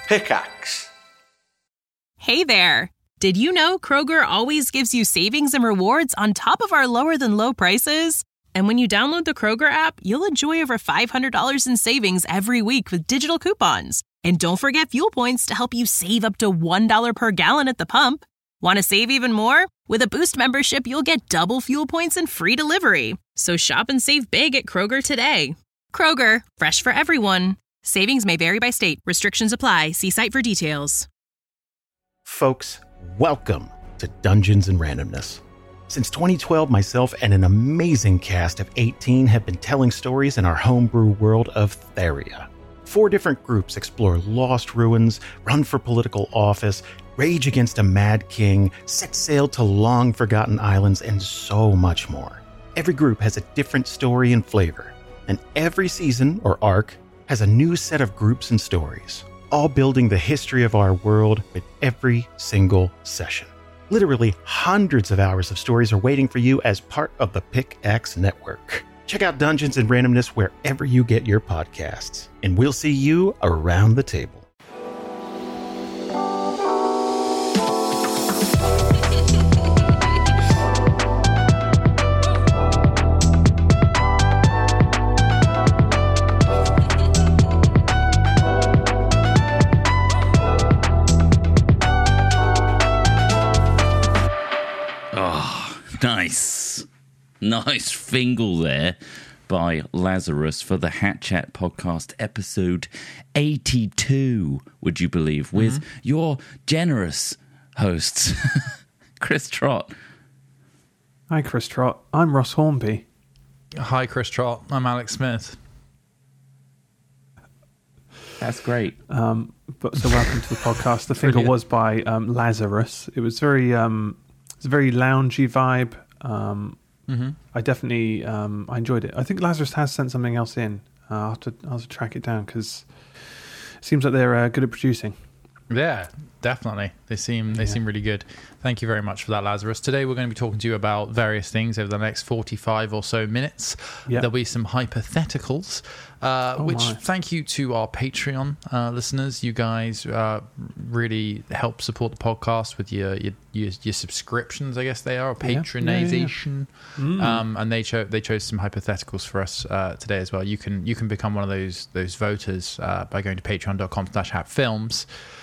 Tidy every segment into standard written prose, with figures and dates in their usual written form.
Pickaxe. Hey there! Did you know Kroger always gives you savings and rewards on top of our lower-than-low prices? And when you download the Kroger app, you'll enjoy over $500 in savings every week with digital coupons. And don't forget fuel points to help you save up to $1 per gallon at the pump. Want to save even more? With a Boost membership, you'll get double fuel points and free delivery. So shop and save big at Kroger today. Kroger, fresh for everyone. Savings may vary by state. Restrictions apply. See site for details. Folks, welcome to Dungeons and Randomness. Since 2012, myself and an amazing cast of 18 have been telling stories in our homebrew world of Theria. 4 different groups explore lost ruins, run for political office, rage against a mad king, set sail to long-forgotten islands, and so much more. Every group has a different story and flavor, and every season, or arc, has a new set of groups and stories, all building the history of our world with every single session. Literally hundreds of hours of stories are waiting for you as part of the Pickaxe Network. Check out Dungeons and Randomness wherever you get your podcasts, and we'll see you around the table. Nice Fingal there by Lazarus for the Hat Chat podcast episode 82, would you believe, with your generous hosts, Chris Trott. Hi, Chris Trott. I'm Ross Hornby. Hi, Chris Trott. I'm Alex Smith. That's great. Welcome to the podcast. The Fingal was by Lazarus. It was very, it's a very loungy vibe. I definitely I enjoyed it. I think Lazarus has sent something else in. I'll have to track it down because it seems like they're good at producing. Yeah, definitely. They seem really good. Thank you very much for that, Lazarus. Today we're going to be talking to you about various things over the next 45 or so minutes. Yep. There'll be some hypotheticals, thank you to our Patreon listeners. You guys really help support the podcast with your subscriptions, I guess they are, or patronization. And they chose some hypotheticals for us today as well. You can become one of those voters by going to patreon.com/hatfilms.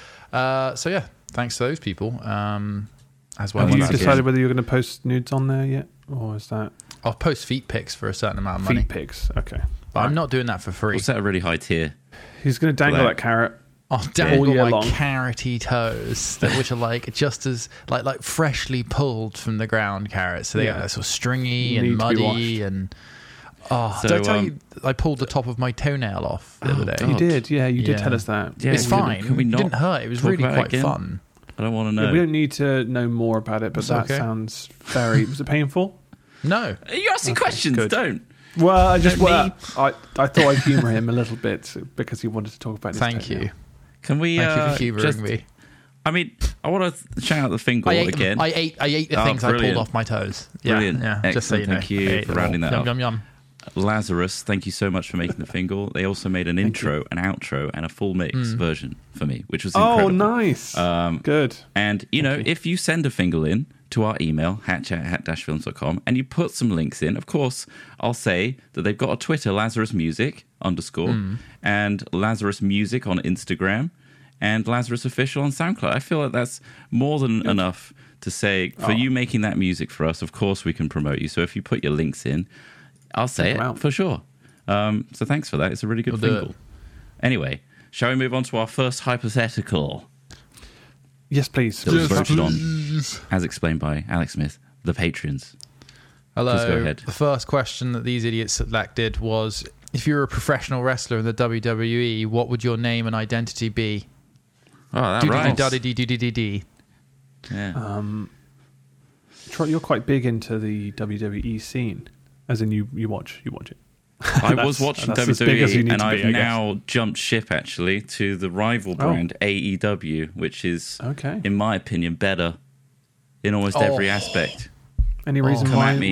So yeah, thanks to those people. As well. Have you decided whether you're going to post nudes on there yet, or is that? I'll post feet pics for a certain amount of money. Feet pics, okay. But I'm not doing that for free. We'll set a really high tier. He's going to dangle that carrot. I'll dangle my carroty toes, which are like just as like freshly pulled from the ground carrots. So they are sort of stringy and muddy and. Oh, did I tell you I pulled the top of my toenail off the other day? You did, you did tell us that. Yeah, it's fine. It didn't hurt. It was really quite fun. I don't want to know. Yeah, we don't need to know more about it, but sounds very... Was it painful? No. You're asking questions, don't. Well, I thought I'd humour him a little bit because he wanted to talk about his Thank you. Can we... Thank you for humouring me. I mean, I want to shout out the Fingal again. I ate the things I pulled off my toes. Brilliant. Yeah. Excellent. Just so you know. Thank you for rounding that up. Yum, yum. Lazarus, thank you so much for making the Fingal. They also made an intro, an outro, and a full mix version for me, which was incredible. Oh, nice. Good. And, if you send a Fingal in to our email, hatchat@films.com, and you put some links in, of course, I'll say that they've got a Twitter, Lazarus Music, _ and Lazarus Music on Instagram, and Lazarus Official on SoundCloud. I feel like that's more than enough to say, for you making that music for us, of course we can promote you. So if you put your links in, I'll say it for sure. So thanks for that. It's a really good Fingal. Anyway, shall we move on to our first hypothetical? Yes, please. That was voted on, as explained by Alex Smith, the patrons. Hello. Please go ahead. The first question that these idiots selected was, if you were a professional wrestler in the WWE, what would your name and identity be? Oh, that rhymes. Yeah. Trot, you're quite big into the WWE scene. As in, you watch it. I was watching WWE, and I've now jumped ship, actually, to the rival brand, AEW, which is, in my opinion, better in almost every aspect. Any reason come why? At me.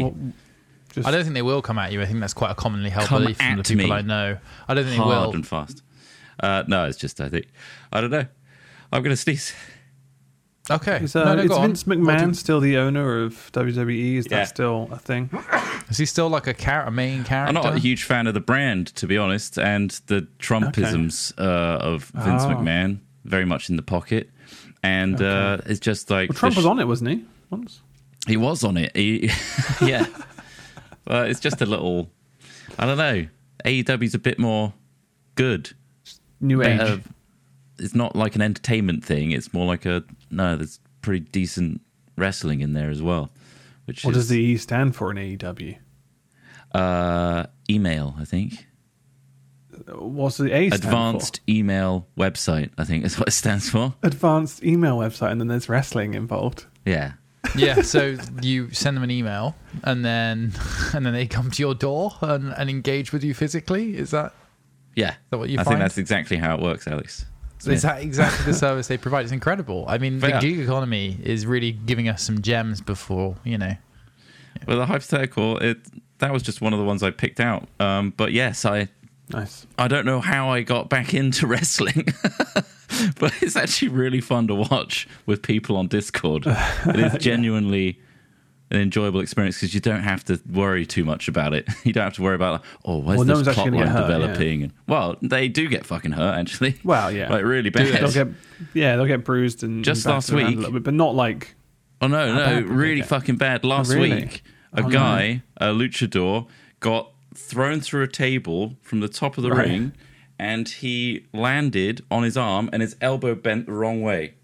I don't think they will come at you. I think that's quite a commonly held belief from the people I know. I don't think they will. Hard and fast. No, it's just, I don't know. I'm going to sneeze. Okay. Is No, go on. Vince McMahon still the owner of WWE? Is that still a thing? Is he still like a main character? I'm not a huge fan of the brand, to be honest, and the Trumpisms of Vince McMahon, very much in the pocket. And it's just like... Well, Trump was on it, wasn't he? Once? He was on it. Yeah. But it's just a little... I don't know. AEW's a bit more good. New age. It's not like an entertainment thing. It's more like there's pretty decent wrestling in there as well. What does the E stand for in AEW? Email, I think. What's the A stand Advanced for? Email website, I think is what it stands for. Advanced email website, and then there's wrestling involved. Yeah. Yeah, so you send them an email, and then they come to your door and engage with you physically. Is that? Yeah. Is that what you I find? think that's exactly how it works, Alex. So is that exactly the service they provide? It's incredible. I mean, the gig economy is really giving us some gems before, Well, the hypothetical, that was just one of the ones I picked out. But yes, Nice. I don't know how I got back into wrestling, but it's actually really fun to watch with people on Discord. It is genuinely an enjoyable experience because you don't have to worry too much about it. You don't have to worry about, where's this plot line developing? Yeah. And, well, they do get fucking hurt, actually. Well, yeah. Like, really bad. They'll get bruised and just last week. A little bit, but not like... Oh, no, really fucking bad. Last week, a guy, a luchador, got thrown through a table from the top of the ring, and he landed on his arm, and his elbow bent the wrong way.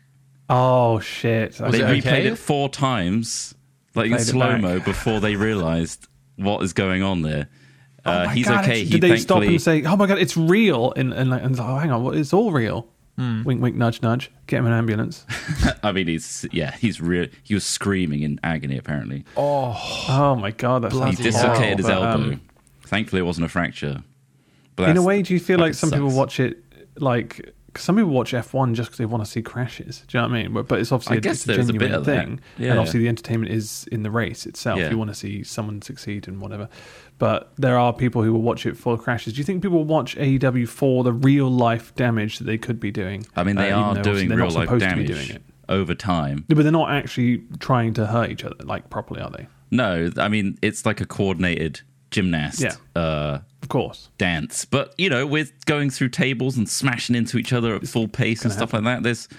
Oh, shit. They replayed it 4 times, like in slow-mo, before they realised what is going on there. He's okay. Did they stop and say, oh my God, it's real? And hang on, it's all real. Wink, wink, nudge, nudge. Get him an ambulance. I mean, he's real. He was screaming in agony, apparently. Oh my God, that's he dislocated his elbow. Thankfully, it wasn't a fracture. But in a way, do you feel like some people watch it like? Cause some people watch F1 just because they want to see crashes. Do you know what I mean? But it's obviously it's a genuine thing, and obviously the entertainment is in the race itself. You want to see someone succeed and whatever. But there are people who will watch it for crashes. Do you think people watch AEW for the real life damage that they could be doing? I mean, they are doing real life damage over time. But they're not actually trying to hurt each other like properly, are they? No, I mean, it's like a coordinated gymnast. Of course. Dance. But, with going through tables and smashing into each other at full pace and stuff like that,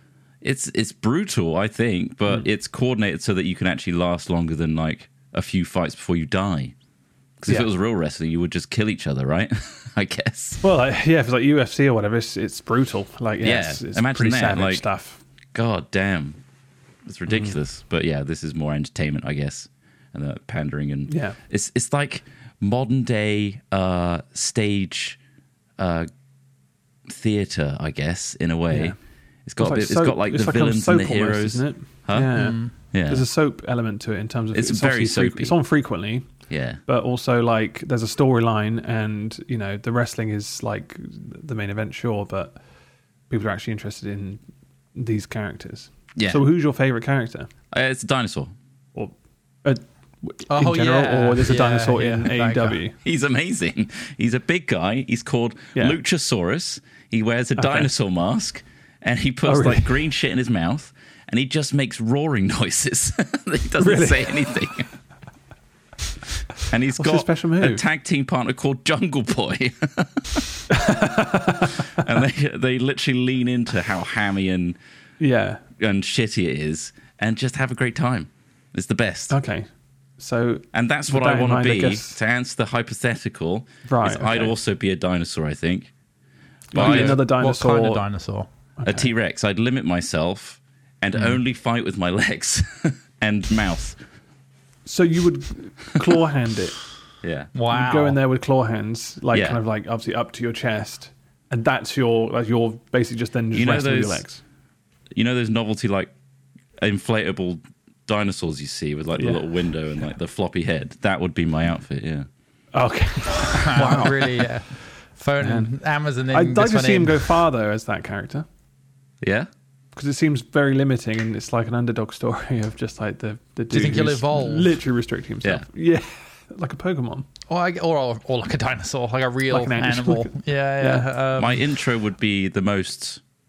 it's brutal, I think, but it's coordinated so that you can actually last longer than like a few fights before you die. Because if it was real wrestling, you would just kill each other, right? I guess. Well, if it's like UFC or whatever, it's brutal. Like, it's imagine pretty that, savage like, stuff. God damn. It's ridiculous. But yeah, this is more entertainment, I guess. And pandering and it's like modern day stage theater, I guess, in a way. Yeah. It's got like the villains and the heroes, almost, isn't it? Huh? Yeah. There's a soap element to it in terms of it's very soapy. It's on frequently. Yeah. But also like there's a storyline and the wrestling is like the main event, sure, but people are actually interested in these characters. Yeah. So who's your favorite character? It's a dinosaur. Or in general, or there's a dinosaur in AEW. He's amazing. He's a big guy. He's called Luchasaurus. He wears a dinosaur mask, and he puts like green shit in his mouth, and he just makes roaring noises. He doesn't say anything. And he's got a tag team partner called Jungle Boy. And they literally lean into how hammy and shitty it is, and just have a great time. It's the best. Okay. And that's what I want to be. To answer the hypothetical, I'd also be a dinosaur, I think. But another dinosaur. What kind of dinosaur? A T-Rex. I'd limit myself and only fight with my legs and mouth. So you would claw hand it. Yeah. Wow. You'd go in there with claw hands, kind of like obviously up to your chest, and that's you're basically just then just wrestling with your legs. You know those novelty like inflatable dinosaurs you see with like the little window and like the floppy head? That would be my outfit. Yeah. Okay. Wow. Really? Yeah. Phone Amazon. I'd like to see him go farther as that character. Yeah. Because it seems very limiting, and it's like an underdog story of just like the dude. Do you think he'll evolve? Literally restricting himself. Yeah. Like a Pokemon. Or like a dinosaur, like a real animal. Yeah. My intro would be the most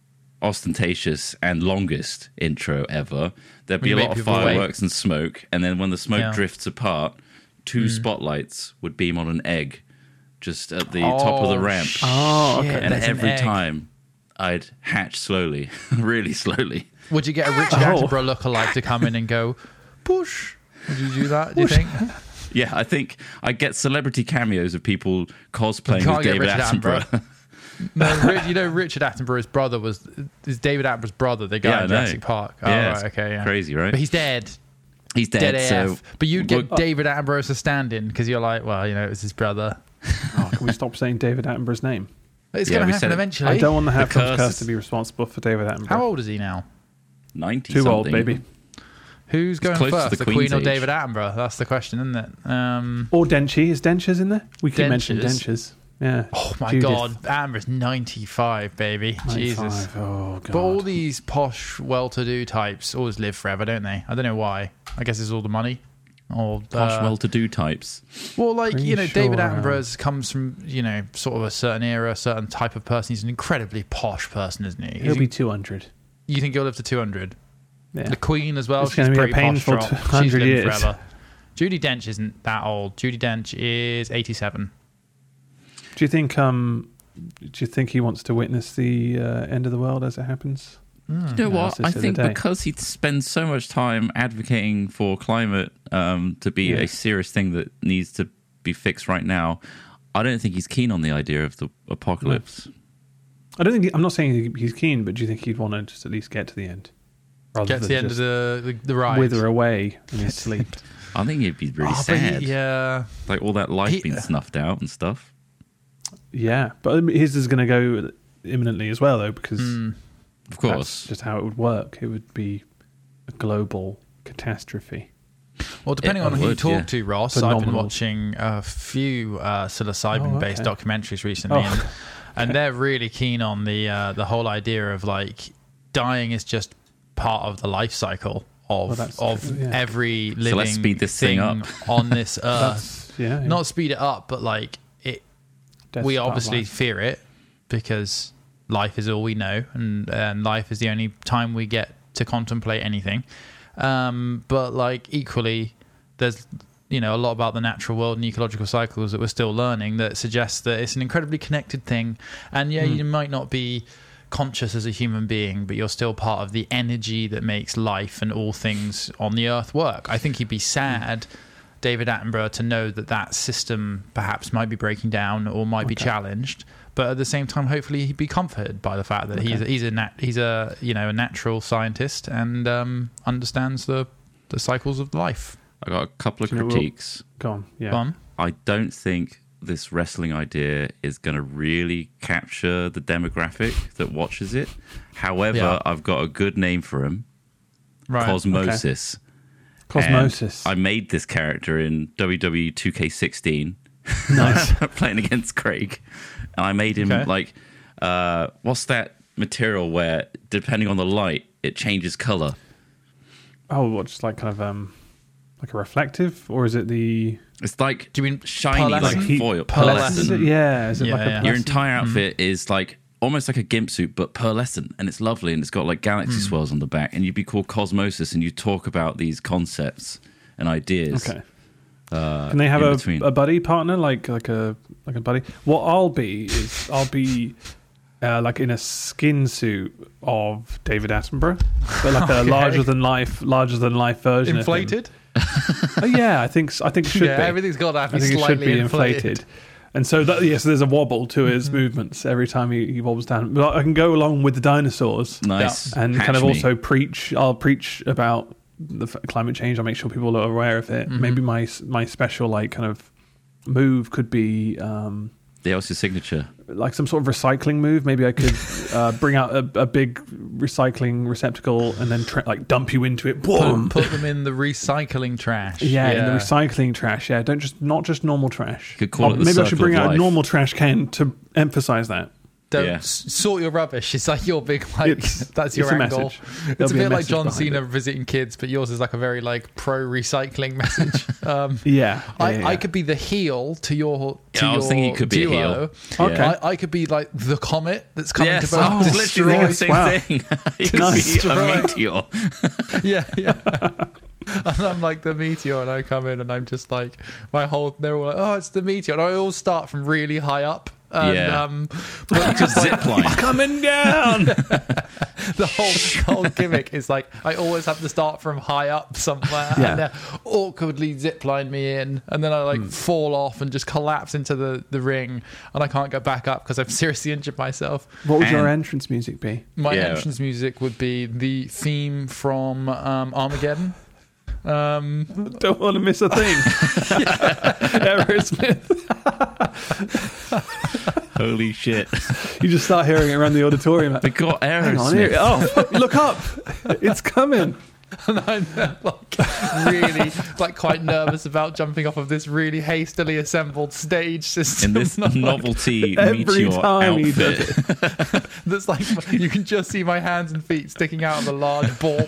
ostentatious and longest intro ever. There'd be a lot of fireworks and smoke, and then when the smoke drifts apart, 2 spotlights would beam on an egg just at the top of the ramp. And every time I'd hatch slowly, really slowly. Would you get a Richard Attenborough lookalike to come in and go, push? Would you do that, do you think? Yeah, I think I'd get celebrity cameos of people cosplaying as David Attenborough. No, Richard Attenborough's brother is David Attenborough's brother, the guy in Jurassic Park. Oh, yeah, right, okay, yeah. Crazy, right? But he's dead. He's dead, so... But you'd get David Attenborough as a stand-in, because you're like, well, it was his brother. Can we stop saying David Attenborough's name? It's going to happen eventually. I don't want the Hatfield's curse to be responsible for David Attenborough. How old is he now? 90 Too something. old, baby. Who's going first, the Queen or David Attenborough? That's the question, isn't it? Or Denchi. Is Dentures in there? We can mention Dentures. Yeah. Oh my God, Attenborough's 95, baby. 95. Jesus. Oh God. But all these posh, well-to-do types always live forever, don't they? I don't know why. I guess it's all the money. Or posh, well-to-do types. Well, David Attenborough comes from sort of a certain era, a certain type of person. He's an incredibly posh person, isn't he? He'll be 200. You think he'll live to 200? Yeah. The Queen as well. It's going to be a painful 100 years. Forever. Judi Dench isn't that old. Judi Dench is 87. Do you think he wants to witness the end of the world as it happens? You know what? I think because he spends so much time advocating for climate to be a serious thing that needs to be fixed right now, I don't think he's keen on the idea of the apocalypse. No. I don't think. I'm not saying he's keen, but do you think he'd want to just at least get to the end? Get to the end of the ride. Wither away in his sleep. I think he'd be really sad. Yeah. Like all that life being snuffed out and stuff. Yeah. But his is going to go imminently as well, though, because of course, that's just how it would work. It would be a global catastrophe. Well, depending on who you talk to, Ross, Phenomenal. I've been watching a few psilocybin-based documentaries recently, and they're really keen on the whole idea of dying is just part of the life cycle of every living so let's speed this thing up on this earth. Not speed it up, but we obviously fear it because life is all we know, and life is the only time we get to contemplate anything. But equally, there's a lot about the natural world and ecological cycles that we're still learning that suggests that it's an incredibly connected thing. And you might not be conscious as a human being, but you're still part of the energy that makes life and all things on the earth work. I think he'd be sad, David Attenborough, to know that system perhaps might be breaking down or might be challenged. But at the same time, hopefully, he'd be comforted by the fact that he's a natural scientist and understands the cycles of life. I got a couple of critiques. Go on. Yeah. Go on. I don't think this wrestling idea is going to really capture the demographic that watches it. However, I've got a good name for him. Right. Cosmosis. Okay. Cosmosis. And I made this character in WWE 2K16. Nice. Playing against Craig. And I made him what's that material where, depending on the light, it changes color? Oh, what, just kind of like a reflective, or is it the? It's like, do you mean shiny, foil? Pearlescent. Yeah, is it a your entire outfit is almost like a gimp suit, but pearlescent, and it's lovely, and it's got galaxy swirls on the back, and you'd be called Cosmosis, and you talk about these concepts and ideas. Okay. Can they have a buddy partner, like a buddy? What I'll be in a skin suit of David Attenborough, but a larger than life version. Inflated? Of him. I think it should be. Everything's got to be slightly it should be inflated. And so there's a wobble to his movements every time he wobbles down. But I can go along with the dinosaurs, nice, and kind of also preach. I'll preach about the climate change. I'll make sure people are aware of it. Maybe my special kind of move could be what's your signature? Like some sort of recycling move. Maybe I could bring out a big recycling receptacle and then dump you into it. Boom! Put them in the recycling trash. Yeah, in the recycling trash. Yeah, not just normal trash. You could call it the maybe I should circle bring of out life. a normal trash can to emphasize that. sort your rubbish. It's like your big that's your angle. It's a bit like John Cena visiting kids, but yours is like a very like pro recycling message. I could be the heel to your. I was thinking you could be a heel. Okay, I could be like the comet that's coming to I was literally thinking the same thing. You could be a meteor. Yeah. And I'm like the meteor, and I come in, and I'm just like they're all like, oh, it's the meteor, and I all start from really high up. And, but just zip line coming down. the whole gimmick is like I always have to start from high up somewhere, and they awkwardly zip line me in, and then I like fall off and just collapse into the ring, and I can't go back up because I've seriously injured myself. What would your entrance music be? My entrance music would be the theme from Armageddon. Don't want to miss a thing. Aerosmith. Holy shit. You just start hearing it around the auditorium. They got Aerosmith. Oh, look up. It's coming. And I'm like really like quite nervous about jumping off of this really hastily assembled stage system. In this novelty meteor outfit. That's like, you can just see my hands and feet sticking out of a large ball.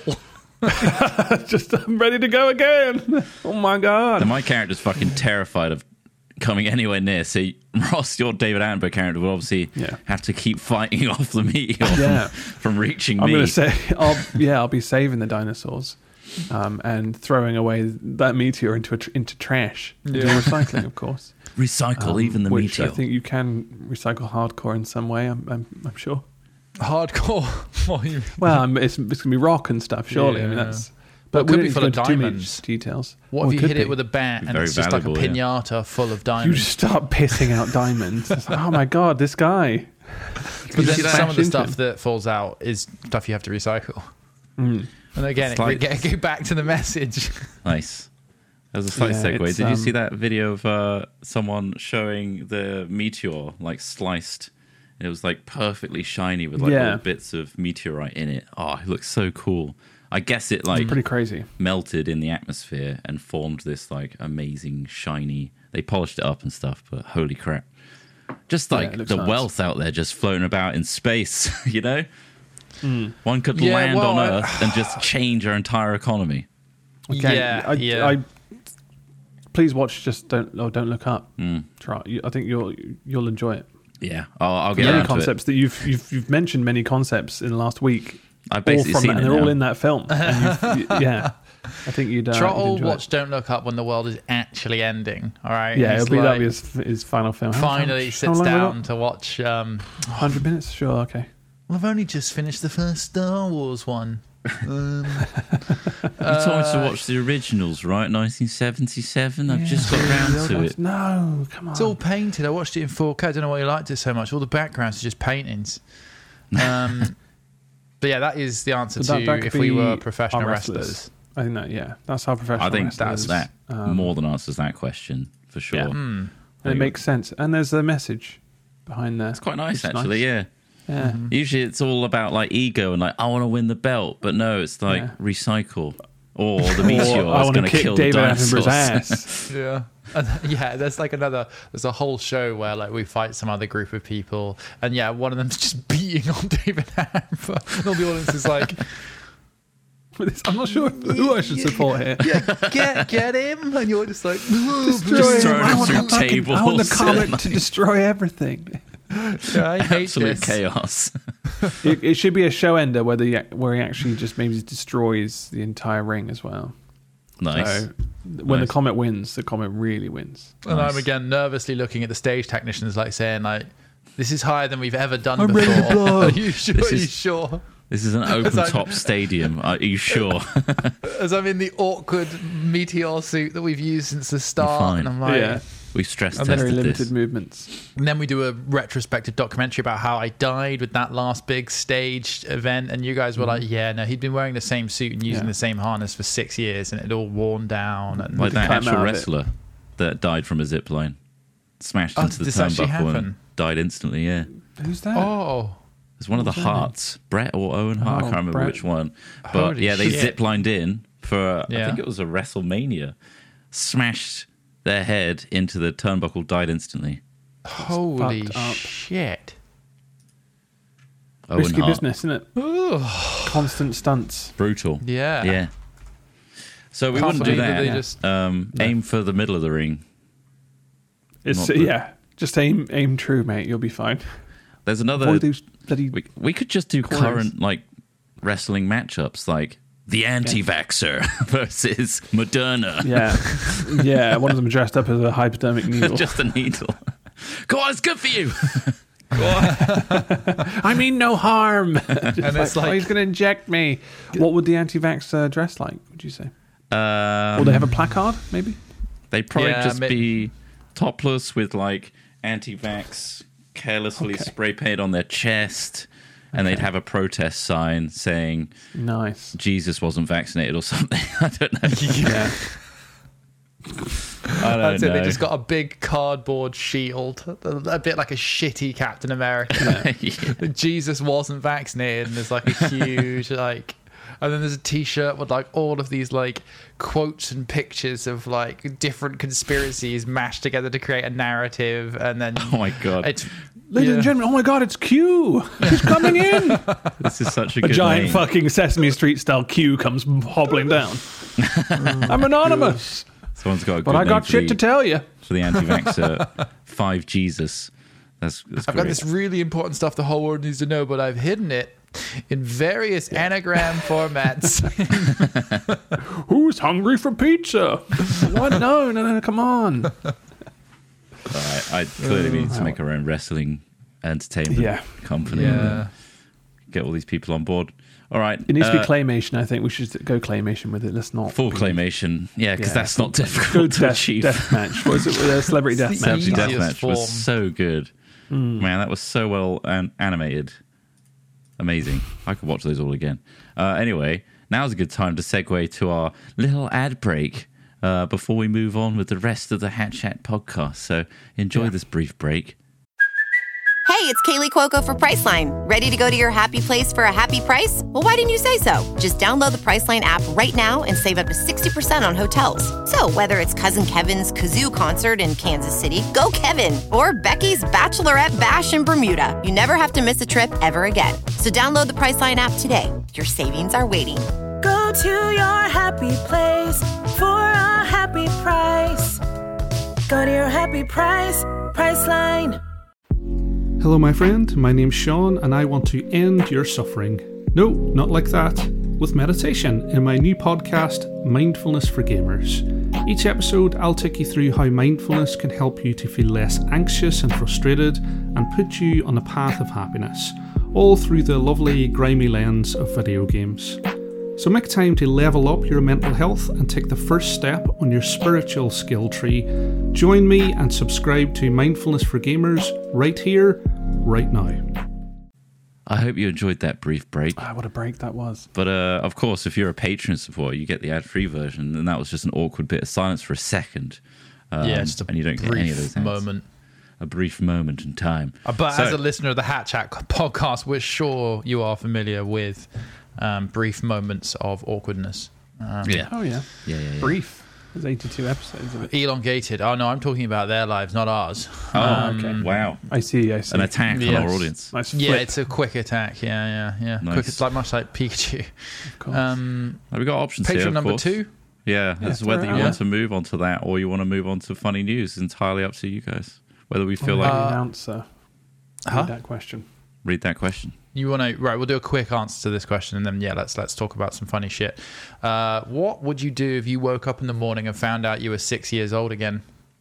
I'm ready to go again. Oh my god! And my character's fucking terrified of coming anywhere near. So Ross, your David Attenborough character will obviously have to keep fighting off the meteor from reaching me. I'm going to say, I'll be saving the dinosaurs and throwing away that meteor into trash. Recycling, of course. Recycle even the which meteor. I think you can recycle hardcore in some way. I'm sure. Hardcore. Well, it's going to be rock and stuff, surely. I mean, that's. But it could be full of diamonds. Details. What if you hit it with a bat and it's just like a pinata full of diamonds? You just start pissing out diamonds. It's like, oh my god, this guy. But then some of the stuff that falls out is stuff you have to recycle. And again, go back to the message. Nice. That was a slight segue. Did you see that video of someone showing the meteor like sliced? It was like perfectly shiny with like little bits of meteorite in it. Oh, it looks so cool. I guess it like pretty crazy. Melted in the atmosphere and formed this like amazing shiny. They polished it up and stuff, but holy crap! Just like the wealth out there, just floating about in space. You know, one could land on Earth and just change our entire economy. Okay. Please watch. Just don't look up. Try. I think you'll enjoy it. Yeah, I'll get many concepts that you've mentioned many concepts in the last week. I've basically seen it, and they're all in that film. I think you'd. Trottle watch Don't Look Up when the world is actually ending. All right. Yeah, that'll be his final film. Finally sits down to watch. 100 minutes. Sure. Okay. Well, I've only just finished the first Star Wars one. You told me to watch the originals, right? 1977. I've just got round to it. No, come on. It's all painted. I watched it in 4K. I don't know why you liked it so much. All the backgrounds are just paintings. But yeah, that is the answer to if we were professional wrestlers. I think that's how professional. I think wrestlers, that more than answers that question for sure. Yeah. And it makes sense, and there's a message behind there. It's quite nice, actually. Nice. Yeah. Usually it's all about like ego and like I want to win the belt, but no, it's like recycle or the meteor is going to kill David the dinosaurs. Attenborough's ass. There's a whole show where like we fight some other group of people, and one of them's just beating on David Attenborough, and all the audience is like, I'm not sure who I should support here. Get him, and you're just like, destroy him. I want the comet to destroy everything. I hate absolute chaos. It should be a show ender where he actually just maybe destroys the entire ring as well. Nice. So when the comet wins, the comet really wins. And I'm again nervously looking at the stage technicians, like saying, like, "This is higher than we've ever done before." Are you sure? Are you sure? This is an open-top stadium. Are you sure? As I'm in the awkward meteor suit that we've used since the start, and I'm like, we stress tested very limited this. Movements. And then we do a retrospective documentary about how I died with that last big staged event, and you guys were like, he'd been wearing the same suit and using the same harness for 6 years, and it had all worn down. And like that actual wrestler that died from a zip line, smashed into the turnbuckle and died instantly. Yeah. Who's that? Oh. It's one of the Harts, Brett or Owen Hart. I can't remember which one. But they ziplined in for, I think it was a WrestleMania, smashed their head into the turnbuckle, died instantly. Holy shit. Risky business, isn't it? Constant stunts. Brutal. Yeah. So we wouldn't do that. Aim for the middle of the ring. Just aim true, mate. You'll be fine. There's another. We could just do current like wrestling matchups, like the anti-vaxxer versus Moderna. Yeah. One of them dressed up as a hypodermic needle. Just a needle. Go on, it's good for you. I mean no harm. And it's like, he's going to inject me. What would the anti-vax dress like, would you say? Will they have a placard, maybe? They'd probably be topless with like anti-vax carelessly spray paint on their chest, and they'd have a protest sign saying "Nice, Jesus wasn't vaccinated" or something. I don't know. That's it. They just got a big cardboard shield, a bit like a shitty Captain America. Jesus wasn't vaccinated, and there's like a huge like, and then there's a T-shirt with like all of these like quotes and pictures of like different conspiracies mashed together to create a narrative, and then oh my god, it's ladies and gentlemen, oh my god, it's Q. He's coming in. This is such a good giant name. Fucking Sesame Street style Q comes hobbling down. I'm anonymous. Someone's got a good but I got shit to tell you. For the anti-vaxxer, 5 Jesus. That's I've got this really important stuff the whole world needs to know, but I've hidden it in various anagram formats. Who's hungry for pizza? What? No, come on. I clearly need to make our own wrestling entertainment company. Yeah. Get all these people on board. All right. It needs to be claymation. I think we should go claymation with it. Let's not full claymation. Yeah, because that's not difficult to achieve. Deathmatch. Was it Celebrity Deathmatch? Celebrity Deathmatch was so good. Man, that was so well animated. Amazing. I could watch those all again. Anyway, now's a good time to segue to our little ad break before we move on with the rest of the Hat Chat podcast. So enjoy this brief break. Hey, it's Kaylee Cuoco for Priceline. Ready to go to your happy place for a happy price? Well, why didn't you say so? Just download the Priceline app right now and save up to 60% on hotels. So whether it's Cousin Kevin's Kazoo Concert in Kansas City, go Kevin, or Becky's Bachelorette Bash in Bermuda, you never have to miss a trip ever again. So download the Priceline app today. Your savings are waiting. Go to your happy place for a happy price. Go to your happy price, Priceline. Hello, my friend. My name's Sean, and I want to end your suffering. No, not like that. With meditation in my new podcast, Mindfulness for Gamers. Each episode, I'll take you through how mindfulness can help you to feel less anxious and frustrated and put you on a path of happiness, all through the lovely, grimy lens of video games. So make time to level up your mental health and take the first step on your spiritual skill tree. Join me and subscribe to Mindfulness for Gamers right here, right now. I hope you enjoyed that brief break. What a break that was. But of course, if you're a patron supporter, you get the ad-free version, and that was just an awkward bit of silence for a second. Just a and you don't get any of those ads. moment. A brief moment in time. But as a listener of the Hat Chat podcast, we're sure you are familiar with brief moments of awkwardness. Oh, yeah. Brief. There's 82 episodes of it. Elongated. Oh, no, I'm talking about their lives, not ours. Oh, okay. Wow. I see. An attack on our audience. Nice flip. Yeah, it's a quick attack. Yeah. Nice. Quick, it's much like Pikachu. Of course. We've got options Patron here, of number course. 2. Yeah, it's whether you want to move on to that or you want to move on to funny news. It's entirely up to you guys. Whether we feel like... Announcer. Read that question. Read that question. You want to... Right, we'll do a quick answer to this question, and then, let's talk about some funny shit. What would you do if you woke up in the morning and found out you were 6 years old again?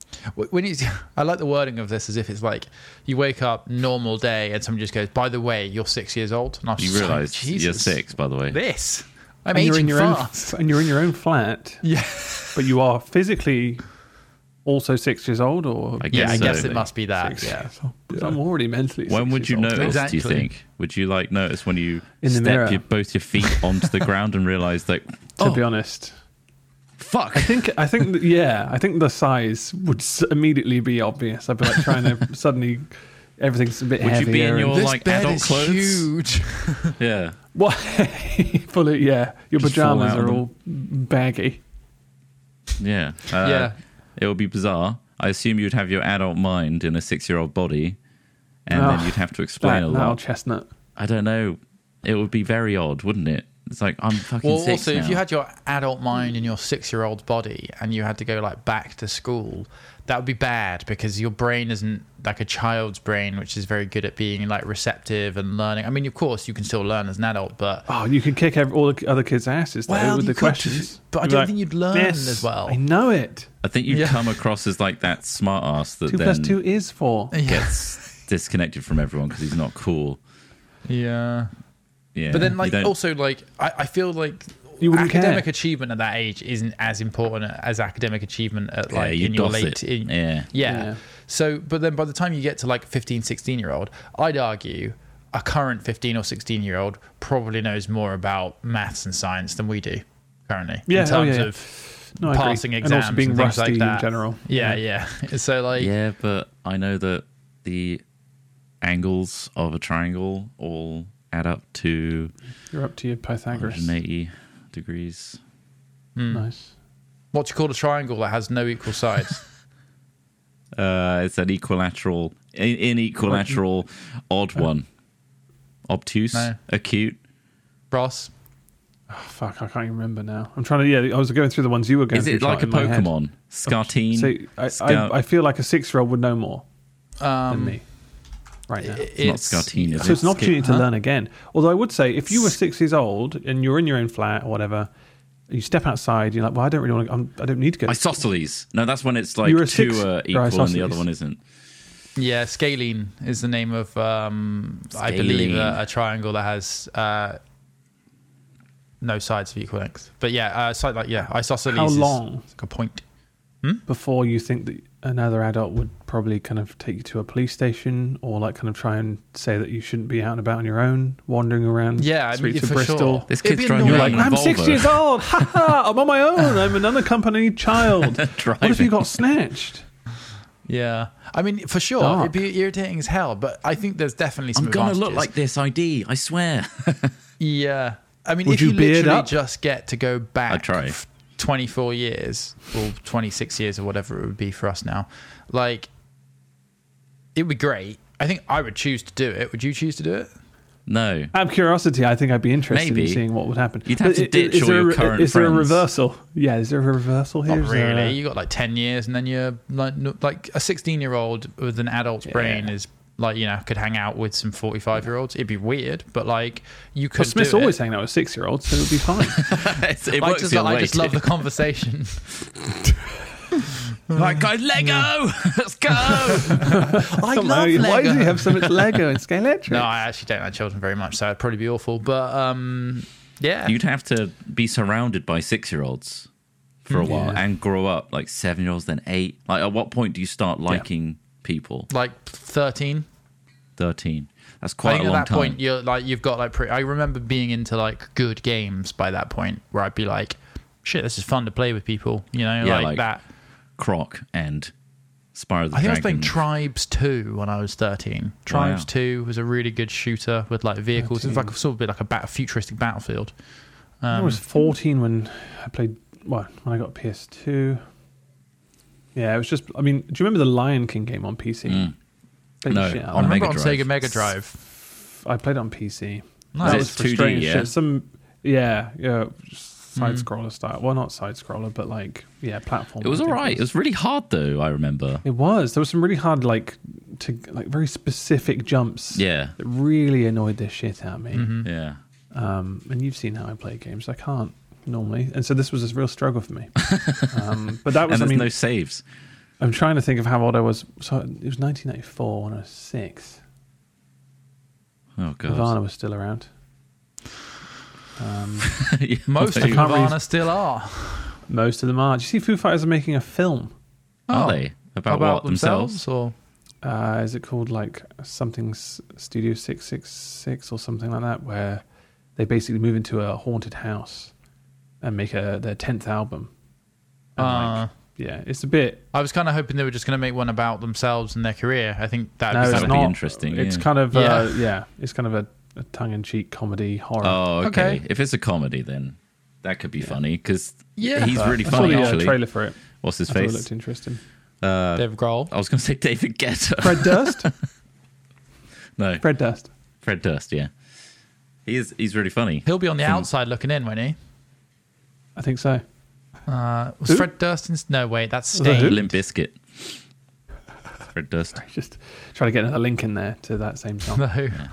I like the wording of this as if it's like you wake up, normal day, and someone just goes, by the way, you're 6 years old. And you realise you're 6, by the way. I'm aging fast. And you're in your own flat. Yeah. But you are physically... also 6 years old, or I guess it must be that. 6 years old. I'm already mentally. When would you notice? Exactly. Do you think? Would you notice when you step both your feet onto the ground and realize that? To be honest, fuck. I think the size would immediately be obvious. I'd be like trying to suddenly everything's a bit heavier. Would you be in your this bed adult is clothes? Huge. Yeah. What? Fully. Yeah. Your Just pajamas are all baggy. Yeah. It would be bizarre. I assume you'd have your adult mind in a 6-year-old body, and then you'd have to explain a lot. Chestnut. I don't know. It would be very odd, wouldn't it? It's like, I'm fucking 6 also, now. if you had your adult mind in your 6-year-old body and you had to go like back to school, that would be bad because your brain isn't like a child's brain, which is very good at being like receptive and learning. I mean, of course, you can still learn as an adult, but you can kick all the other kids' asses though, with the questions. But I don't think you'd learn as well. I know it. I think you'd come across as like that smart ass that 2 then plus 2 is 4. gets disconnected from everyone because he's not cool. Yeah. Yeah. But then, like, also, like, I feel like academic achievement at that age isn't as important as academic achievement at, like, in your late... Yeah. So, but then by the time you get to, like, 15, 16-year-old, I'd argue a current 15 or 16-year-old probably knows more about maths and science than we do currently. Yeah, in terms of passing exams and also being things rusty like that. in general. Yeah. So, like... Yeah, but I know that the angles of a triangle all add up to... You're up to your Pythagoras. 180 degrees. Nice. What do you call a triangle that has no equal sides? It's an equilateral, inequilateral, odd one. Obtuse, acute. Ross? Oh, fuck, I can't even remember now. I'm trying to... I was going through the ones you were going through. Is it like a Pokemon? Scartine? I feel like a 6-year-old would know more than me. Right now. It's not Scartine, so it's an opportunity to learn again. Although I would say, if you were 6 years old and you're in your own flat or whatever, you step outside, you're like, well, I don't really want to... I don't need to go... Isosceles. No, that's when it's like 2 are equal and the other one isn't. Yeah, scalene is the name of, I believe, a triangle that has no sides of equal length. But yeah, isosceles How long is like a point. Before you think that another adult would probably kind of take you to a police station or like kind of try and say that you shouldn't be out and about on your own, wandering around streets of Bristol? Sure. This kid's driving You're like, I'm 6 years old. Ha ha! I'm on my own. I'm an unaccompanied child. What if you got snatched? Yeah, I mean, for sure, it'd be irritating as hell. But I think there's definitely some. I'm gonna look like this ID. I swear. Yeah, I mean, Would if you you beard literally up? just get to go back, I'd try. 24 years or 26 years or whatever it would be for us now, like, it would be great. I think I would choose to do it. Would you choose to do it? No. Out of curiosity, I think I'd be interested in seeing what would happen. You'd have to ditch all your current Is there a friends. reversal? Yeah, is there a reversal here? Not really. You got like 10 years, and then you're like a 16-year-old with an adult's brain is like, you know, could hang out with some 45-year-olds. It'd be weird, but like you could. But Smith's do always it. hanging out with 6-year-olds, so it would be fine. I just love the conversation. Like, guys, Lego! Let's go! I love Lego. Why does he have so much Lego and Scalextric? No, I actually don't like children very much, so it'd probably be awful. But yeah, You'd have to be surrounded by 6-year-olds for a while and grow up like 7-year-olds, then 8. Like, at what point do you start liking people? like 13. 13. That's I quite think a at long that time. point you're like you've got like I remember being into like good games by that point, where I'd be like, shit, this is fun to play with people, you know, Yeah, like that. Croc and Spyro the I think I was Dragon. playing Tribes 2 when I was 13. Tribes 2 was a really good shooter with like vehicles. It was like sort of a bit like a futuristic Battlefield. I was 14 when I played. When I got PS2. Yeah, it was just. I mean, do you remember the Lion King game on PC? No, I remember Mega on Drive. Sega Mega Drive. I played it on PC. Nice. That Is was it 2D, frustrating yeah? shit. Side scroller style. Well, not side scroller, but like platform. It was alright. It was really hard though, I remember. It was. There was some really hard, very specific jumps. Yeah. That really annoyed the shit out of me. Yeah. And you've seen how I play games. I can't normally, and so this was a real struggle for me. But that was. And there's no saves. I'm trying to think of how old I was. So it was 1994 when I was 6. Oh god. Um, Nirvana was still around. Most of I can't Nirvana read- still are. Most of them are. Do you see Foo Fighters are making a film? Are they? About what? Themselves? or Is it called like something Studio 666 or something like that, where they basically move into a haunted house and make their 10th album? And it's a bit. I was kind of hoping they were just going to make one about themselves and their career. I think that No, would it's be be not interesting, It's yeah. kind of Yeah. it's kind of a tongue-in-cheek comedy horror. Oh, okay. Okay. If it's a comedy, then that could be funny because Yeah. he's really I saw funny. the Actually, trailer for it. what's his I thought it face? looked interesting. Dave Grohl. I was going to say David Guetta. Fred Durst. No, Fred Durst. Fred Durst. Yeah. He's really funny. He'll be on the outside looking in, won't he? I think so. Was Fred Durst? No, wait, that's Sting. Limp Bizkit. Fred Durst. Just trying to get another link in there to that same song. The Who. Yeah.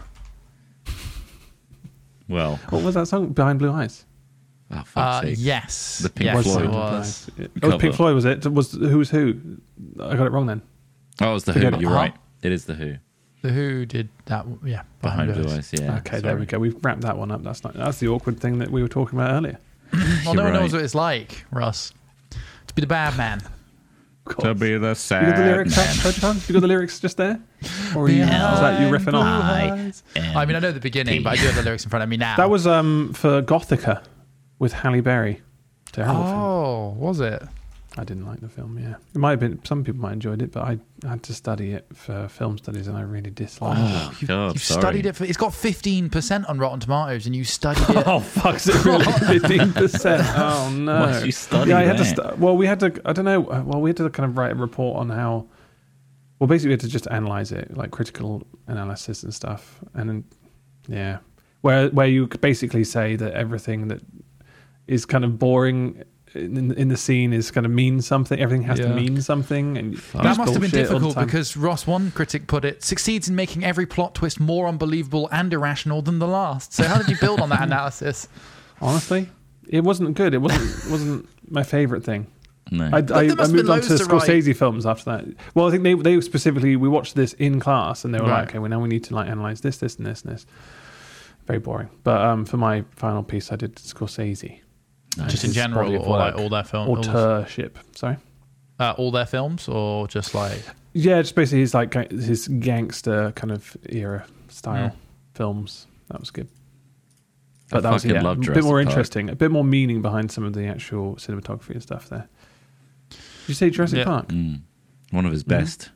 Well, what was that song? Behind Blue Eyes. Oh, fuck's sake. Yes. The Pink Floyd. It was. It was Pink Floyd, was it? Who's Who? I got it wrong then. Oh, it was The Who. You're right. It is The Who. The Who did that. Yeah. Behind Blue Eyes. Yeah. Okay, there we go. We've wrapped that one up. That's the awkward thing that we were talking about earlier. Well, no one knows what it's like, Russ, to be the bad man. To be the sad you got the lyrics man. You got the lyrics just there? Or is that you riffing on? I mean, I know the beginning, but I do have the lyrics in front of me now. That was for Gothica with Halle Berry. Terrible film. Oh, was it? I didn't like the film, yeah. It might have been, some people might have enjoyed it, but I had to study it for film studies and I really disliked it. You've studied it it's got 15% on Rotten Tomatoes and you studied it. Oh, fuck, is it really 15%? Oh, no. Why did you study I had that? we had to, I don't know, we had to kind of write a report on how, well, basically we had to just analyse it, like critical analysis and stuff. And then, yeah, where you basically say that everything that is kind of boring in the scene is going to mean something. Everything has to mean something. And that must have been difficult because Ross, one critic put it, succeeds in making every plot twist more unbelievable and irrational than the last. So how did you build on that analysis? Honestly, it wasn't good. It wasn't my favourite thing. No. I moved on to Scorsese films after that. Well, I think they specifically, we watched this in class and they were like, okay, well, now we need to like analyse this, and this, and this. Very boring. But for my final piece, I did Scorsese. Just in general, or like all their films? Authorship. Sorry? All their films, or just like... Yeah, just basically his gangster kind of era style films. That was good. But that was a bit more interesting, a bit more meaning behind some of the actual cinematography and stuff there. Did you say Jurassic Park? One of his best.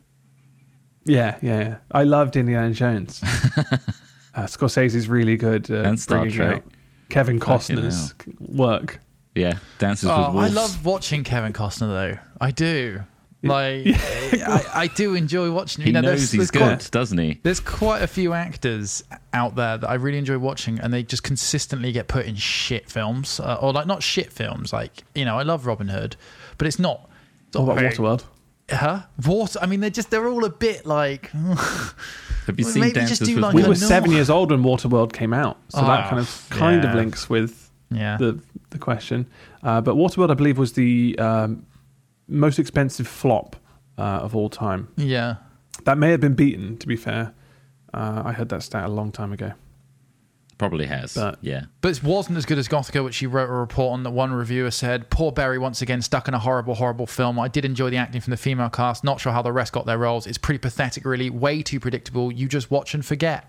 Yeah. I loved Indiana Jones. Scorsese's really good. And Star Trek. Kevin Costner's work. Yeah, Dances with Wolves. I love watching Kevin Costner, though. I do. Like, I do enjoy watching him. He knows he's good, doesn't he? There's quite a few actors out there that I really enjoy watching, and they just consistently get put in shit films. Or, like, not shit films. Like, I love Robin Hood, but it's not... What about Waterworld? Huh? I mean, they're all a bit like... Have you seen Dances with Wolves? We were 7 years old when Waterworld came out, so that kind of links with the question. But Waterworld, I believe, was the most expensive flop of all time. Yeah. That may have been beaten, to be fair. I heard that stat a long time ago. Probably has, yeah. But it wasn't as good as Gothica, which she wrote a report on that one reviewer said, poor Berry once again stuck in a horrible, horrible film. I did enjoy the acting from the female cast. Not sure how the rest got their roles. It's pretty pathetic, really. Way too predictable. You just watch and forget.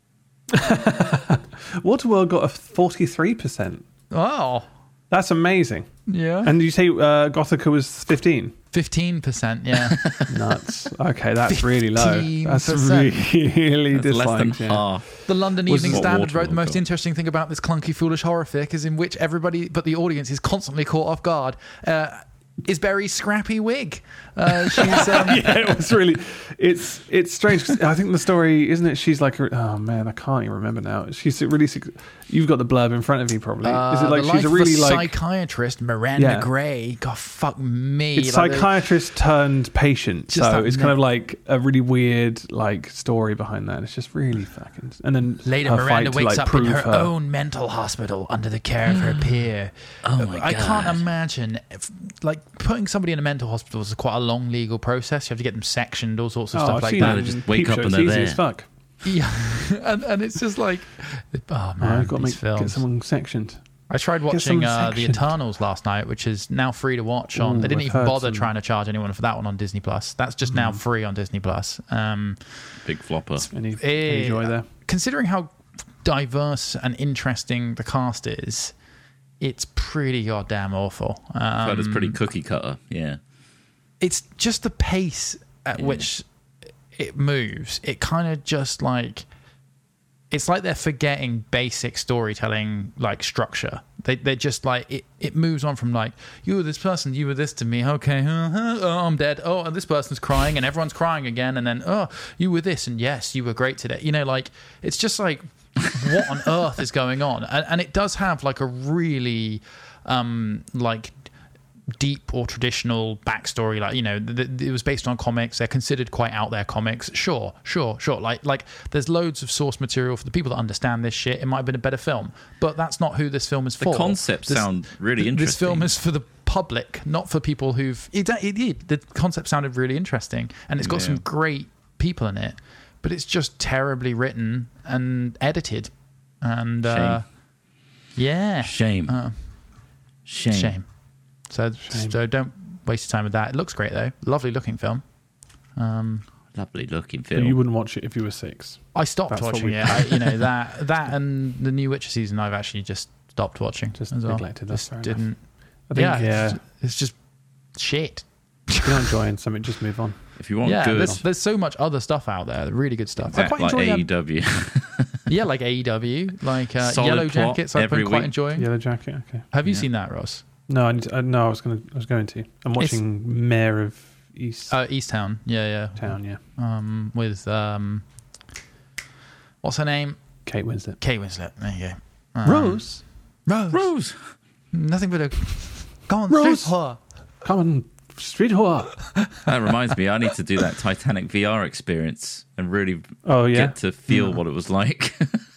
Waterworld got a 43%. Oh. That's amazing. Yeah. And you say Gothica was 15? 15%, yeah. Nuts. Okay, that's really low. That's really disliked. Less than half. The London Evening Standard wrote the most interesting thing about this clunky, foolish horror fic is in which everybody but the audience is constantly caught off guard. Is Berry's scrappy wig? It was really... It's strange. I think the story, isn't it? She's like... Oh, man, I can't even remember now. She's really... You've got the blurb in front of you, probably. Is it like she's a really like... psychiatrist, Miranda Gray. God, fuck me. It's like psychiatrist turned patient. So it's kind of like a really weird like story behind that. It's just really fucking... And then later, Miranda wakes up in her own mental hospital under the care of her peer. Oh, my God. I can't imagine... putting somebody in a mental hospital is quite a long legal process. You have to get them sectioned, all sorts of stuff like that. They just wake up and they're there. As fuck. Yeah, and it's just like, oh man, I've got to get someone sectioned. I tried watching The Eternals last night, which is now free to watch on. They didn't even bother trying to charge anyone for that one on Disney Plus. That's just now free on Disney Plus. Big flopper. Any joy there? Considering how diverse and interesting the cast is, it's pretty goddamn awful. But it's pretty cookie cutter, yeah. It's just the pace at which it moves. It kind of just like... It's like they're forgetting basic storytelling like structure. They just like it moves on from like, you were this person, you were this to me, okay, oh, I'm dead, oh, and this person's crying and everyone's crying again, and then, oh, you were this, and yes, you were great today. You know, like, it's just like, what on earth is going on? And it does have like a really like deep or traditional backstory, like, you know, it was based on comics. They're considered quite out there comics. Sure. Like there's loads of source material for the people that understand this shit. It might have been a better film, but that's not who this film is for. The concepts sound really interesting. This film is for the public, not for people who've. The concept sounded really interesting, and it's got some great people in it, but it's just terribly written and edited, and shame. So don't waste your time with that. It looks great though. Lovely looking film. Lovely looking film. But you wouldn't watch it if you were 6. I stopped watching it. You know, that and the new Witcher season I've actually just stopped watching. Just as well. neglected. That's fair didn't. enough. I think, it's just shit. If you're not enjoying something, just move on. If you want good, there's so much other stuff out there, really good stuff. I quite enjoy AEW. Yeah, like AEW, like plot Yellow Jackets. I've been quite week. enjoying. Yellow Jacket. Okay. Have you seen that, Ross? No, I was going to. I'm watching Mayor of Easttown. Yeah. Town. Yeah. With what's her name? Kate Winslet. There you go. Rose. Nothing but a. Come on, Rose. street whore. Come on, street whore. That reminds me, I need to do that Titanic VR experience and really get to feel what it was like.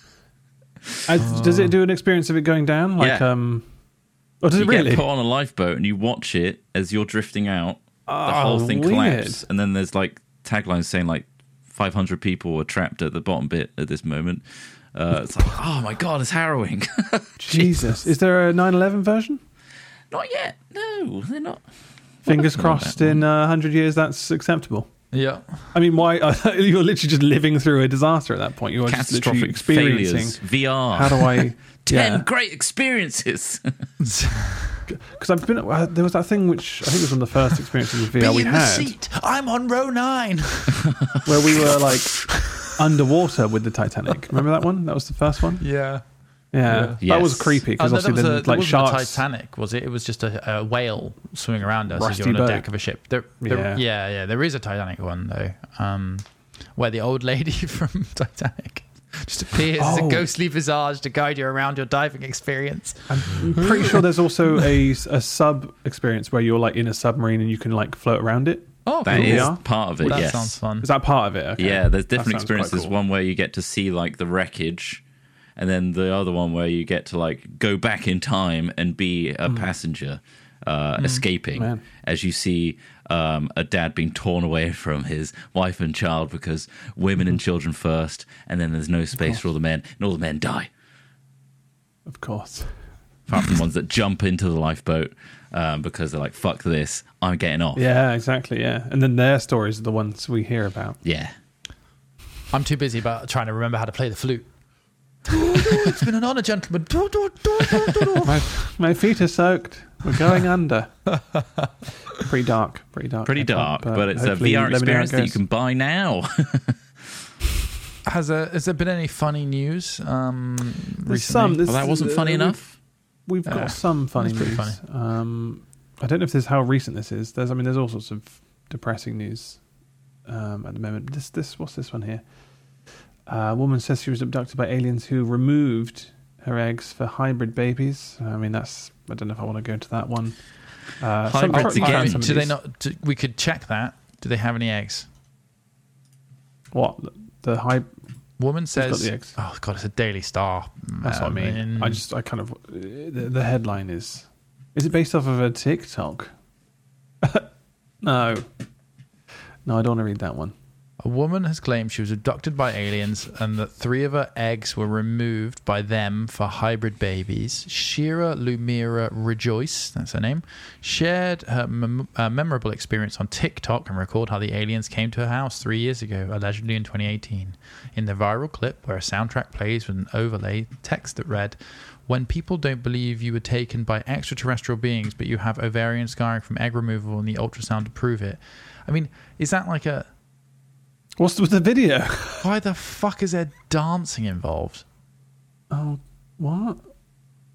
Does it do an experience of it going down? Like, or does it really? You get put on a lifeboat and you watch it as you're drifting out. The whole thing collapses, and then there's like taglines saying like 500 people were trapped at the bottom bit at this moment. It's like, oh my god, it's harrowing. Jesus. Is there a 9/11 version? Not yet. No, they're not. Fingers crossed in 100 years that's acceptable. Yeah. I mean, why? You're literally just living through a disaster at that point. You're just literally experiencing failures. VR. How do I... 10 great experiences. Because I've been... there was that thing which I think was one of the first experiences with VR we had. Seat. I'm on row 9. Where we were like underwater with the Titanic. Remember that one? That was the first one? Yeah. Yeah. Yes. That was creepy because obviously then like sharks... the Titanic, was it? It was just a whale swimming around us as Rusty you're on the boat. deck of a ship. There is a Titanic one though, where the old lady from Titanic just appears as a ghostly visage to guide you around your diving experience. I'm pretty sure there's also a sub experience where you're like in a submarine and you can like float around it. Oh, that cool. is part of it. That yes, sounds fun. Is that part of it? Okay. Yeah, there's different That sounds quite experiences. cool. One where you get to see like the wreckage, and then the other one where you get to like go back in time and be a passenger escaping as you see a dad being torn away from his wife and child because women and children first, and then there's no space for all the men, and all the men die. Of course. Apart from the ones that jump into the lifeboat because they're like, fuck this, I'm getting off. Yeah, exactly, yeah. And then their stories are the ones we hear about. Yeah. I'm too busy about trying to remember how to play the flute. It's been an honour, gentlemen. My feet are soaked. We're going under. Pretty dark. Pretty dark, but it's a VR experience that you can buy now. Has there been any funny news recently? That wasn't funny enough. We've got some funny news. Funny. I don't know if this is how recent this is. There's all sorts of depressing news at the moment. What's this one here? A woman says she was abducted by aliens who removed her eggs for hybrid babies. I mean, I don't know if I want to go into that one. Hybrids again. Do they not? We could check that. Do they have any eggs? What? The woman says. Got the eggs. Oh God, it's a Daily Star. That's what I mean. The headline is it based off of a TikTok? No, I don't want to read that one. A woman has claimed she was abducted by aliens and that 3 of her eggs were removed by them for hybrid babies. Shira Lumira Rejoice, that's her name, shared her memorable experience on TikTok and recalled how the aliens came to her house 3 years ago, allegedly in 2018. In the viral clip, where a soundtrack plays with an overlay text that read, "When people don't believe you were taken by extraterrestrial beings, but you have ovarian scarring from egg removal and the ultrasound to prove it." I mean, is that like a... What's with the video? Why the fuck is there dancing involved? Oh, what?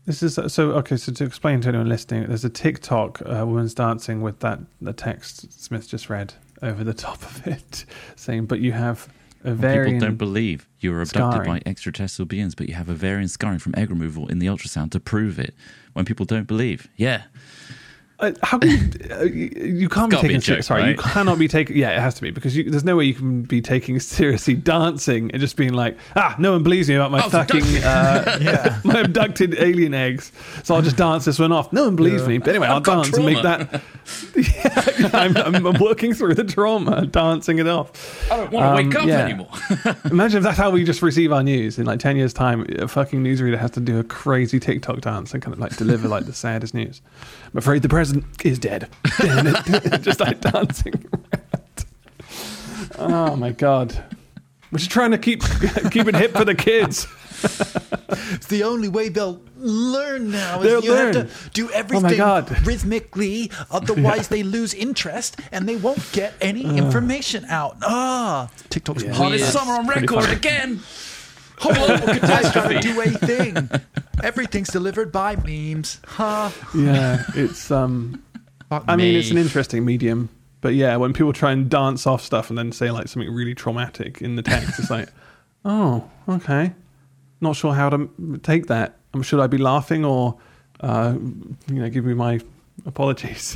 This is so okay. So to explain to anyone listening, there's a TikTok woman's dancing with the text Smith just read over the top of it, saying, "But you have ovarian." People don't believe you were abducted scarring by extraterrestrial beings, but you have ovarian scarring from egg removal in the ultrasound to prove it. When people don't believe, yeah. How can you can't be taken seriously? Sorry, right? You cannot be taken. Yeah, it has to be because there's no way you can be taking seriously dancing and just being like, no one believes me about my fucking my abducted alien eggs, so I'll just dance this one off. No one believes me, but anyway, I'll dance and make that. I'm working through the trauma, dancing it off. I don't want to wake up anymore. Imagine if that's how we just receive our news in like 10 years' time. A fucking newsreader has to do a crazy TikTok dance and kind of like deliver like the saddest news. I'm afraid the president is dead. Just like dancing around. Oh my god. We're just trying to keep it hip for the kids. It's the only way they'll learn now. Is you have to do everything rhythmically, otherwise they lose interest and they won't get any information out. TikTok's hottest summer on record again. Global catastrophe. Do a thing. Everything's delivered by memes. Yeah, it's I mean, it's an interesting medium, but yeah, when people try and dance off stuff and then say like something really traumatic in the text, it's like, oh, okay, not sure how to take that. Should I be laughing or, give me my apologies?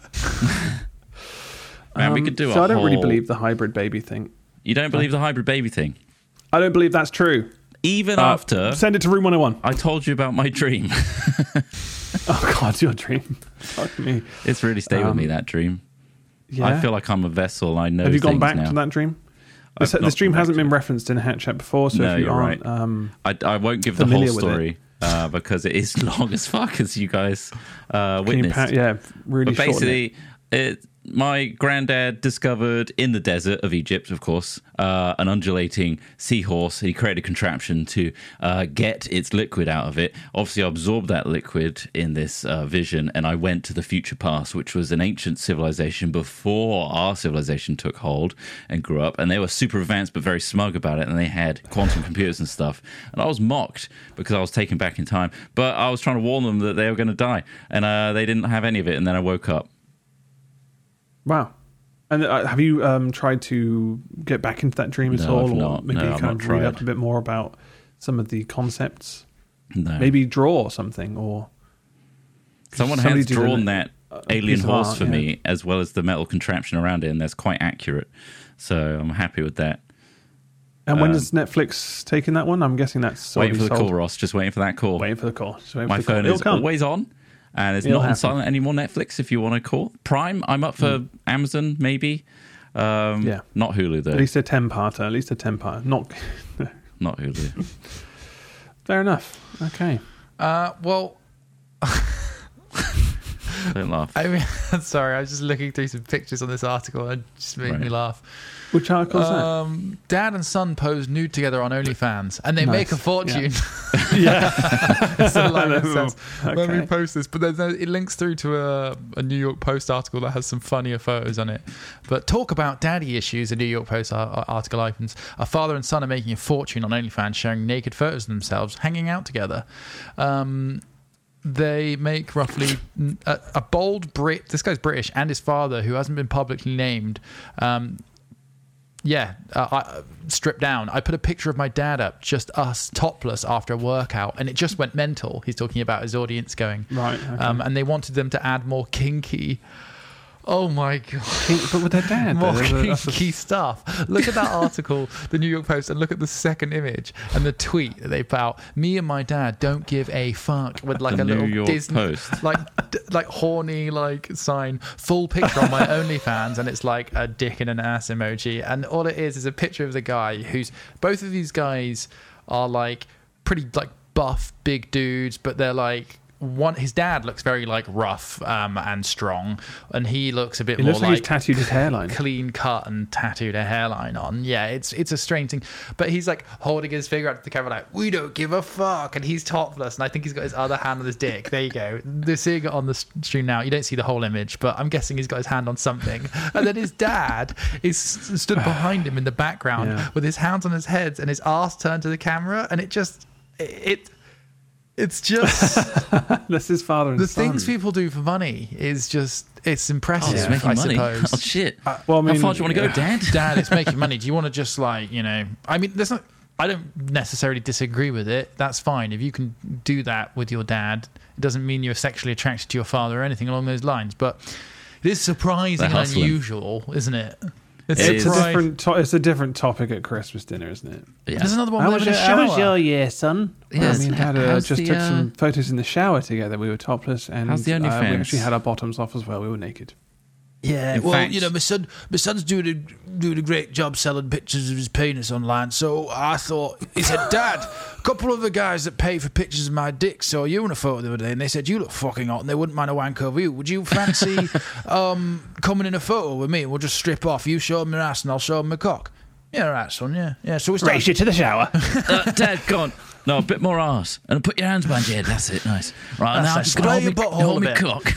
Man, we could do. So I don't really believe the hybrid baby thing. You don't believe the hybrid baby thing? I don't believe that's true. Even after... Send it to Room 101. I told you about my dream. Oh, God, your dream. Fuck me. It's really stayed with me, that dream. Yeah. I feel like I'm a vessel. I know Have you gone back now. to that dream? This dream hasn't been referenced in Hat Chat before, so if you aren't... Right. I won't give the whole story because it is long as fuck, as you guys witnessed. Really but basically, my granddad discovered in the desert of Egypt, of course, an undulating seahorse. He created a contraption to get its liquid out of it. Obviously, I absorbed that liquid in this vision, and I went to the future past, which was an ancient civilization before our civilization took hold and grew up. And they were super advanced, but very smug about it. And they had quantum computers and stuff. And I was mocked because I was taken back in time. But I was trying to warn them that they were going to die. And they didn't have any of it. And then I woke up. Wow. And have you tried to get back into that dream at all? Or maybe kind of read up a bit more about some of the concepts? No. Maybe draw something or... Someone has drawn that alien horse for me, as well as the metal contraption around it, and that's quite accurate. So I'm happy with that. And when does Netflix take in that one? I'm guessing that's... Waiting for the call, Ross. Just waiting for that call. Waiting for the call. My phone is always on. And it's not on silent anymore, Netflix, if you want to call. Prime, I'm up for Amazon, maybe. Not Hulu, though. At least a 10-parter. Not Hulu. Fair enough. Okay. Well... Don't laugh. I mean, sorry, I was just looking through some pictures on this article and it just made me laugh. Which article is that? Dad and son pose nude together on OnlyFans and they make a fortune. Yeah. That's a line that says when we post this. But it links through to a New York Post article that has some funnier photos on it. But talk about daddy issues, a New York Post article opens. A father and son are making a fortune on OnlyFans, sharing naked photos of themselves hanging out together. They make roughly a bold Brit. This guy's British, and his father, who hasn't been publicly named. Stripped down. I put a picture of my dad up, just us topless after a workout, and it just went mental. He's talking about his audience going right, okay. And they wanted them to add more kinky. Oh my god! But with their dad, more kinky stuff. Look at that article, the New York Post, and look at the second image and the tweet that they put out. Me and my dad don't give a fuck with like a little York Disney Post. like horny sign, full picture on my OnlyFans, and it's like a dick and an ass emoji, and all it is a picture of the guy who's. Both of these guys are like pretty like buff big dudes, but they're like. His dad looks very like rough and strong, and he looks a bit more like he's tattooed his hairline, clean cut and tattooed a hairline on. Yeah, it's a strange thing, but he's like holding his finger out to the camera like we don't give a fuck, and he's topless, and I think he's got his other hand on his dick. There you go. They're seeing it on the stream now. You don't see the whole image, but I'm guessing he's got his hand on something. And then his dad is stood behind him in the background with his hands on his head and his ass turned to the camera, and it It's just that's his father and the son. things people do for money is just it's impressive. It's making money. Suppose. Oh shit! Well, I mean, how far do you want to go, Dad? Dad, it's making money. Do you want to just I mean, there's not. I don't necessarily disagree with it. That's fine. If you can do that with your dad, it doesn't mean you're sexually attracted to your father or anything along those lines. But it is surprising and unusual, isn't it? It's a different topic at Christmas dinner, isn't it? Yeah. There's another one. How was your year, son? Yes. I mean, Dad just took some photos in the shower together. We were topless, and how's the we OnlyFans? actually had our bottoms off as well. We were naked. Yeah, In well, fact- my son's doing a great job selling pictures of his penis online. So I thought, he said, Dad, a couple of the guys that pay for pictures of my dick saw you in a photo the other day, and they said you look fucking hot, and they wouldn't mind a wank over you. Would you fancy coming in a photo with me? We'll just strip off. You show them your ass, and I'll show them my cock. Yeah, right, son. Yeah. So we start. Race you to the shower. Dad, go on. No, a bit more arse. And put your hands behind your head. That's it. Nice. Right, now I'm just going to hold me cock.